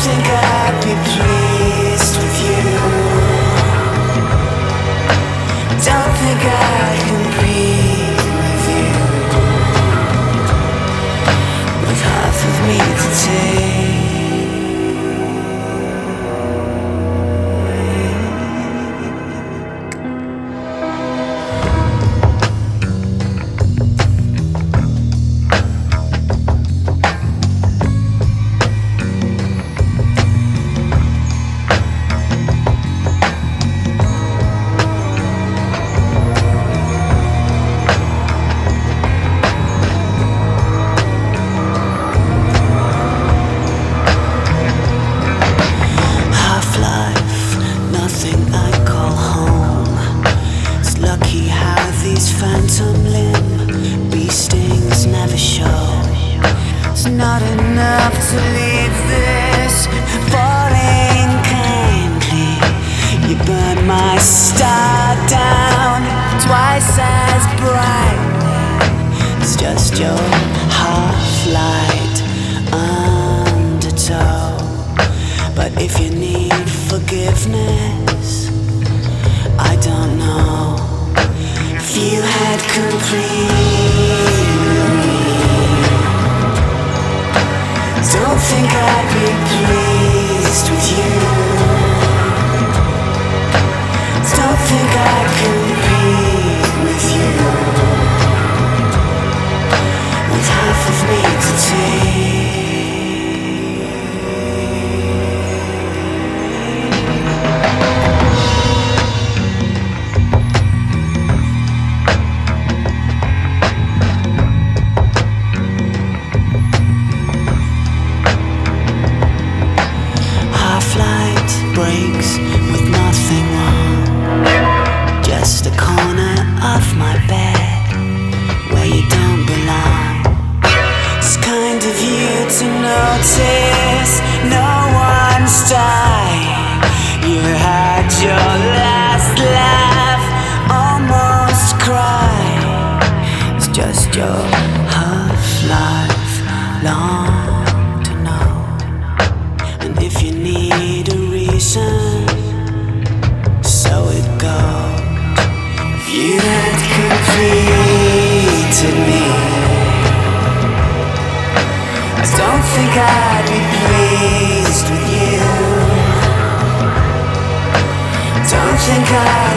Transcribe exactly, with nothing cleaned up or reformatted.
think I'd be pleased with you. Don't think I'd compete with you, with half of me to take. Phantom limb, bee stings never show. It's not enough to leave this falling kindly. You burn my star down twice as brightly. It's just your half-light undertow. But if you need forgiveness, I don't know. If you had completed me, don't think I'd be pleased with you. Don't think I'd compete with you, with half of me to take. Breaks with nothing wrong, just a corner of my bed where you don't belong. It's kind of you to notice no one's dying. You had your last laugh, almost crying. It's just your half-life long to know. And if you need a reason, so it goes. If you had completed me, I don't think I'd be pleased with you. Don't think I'd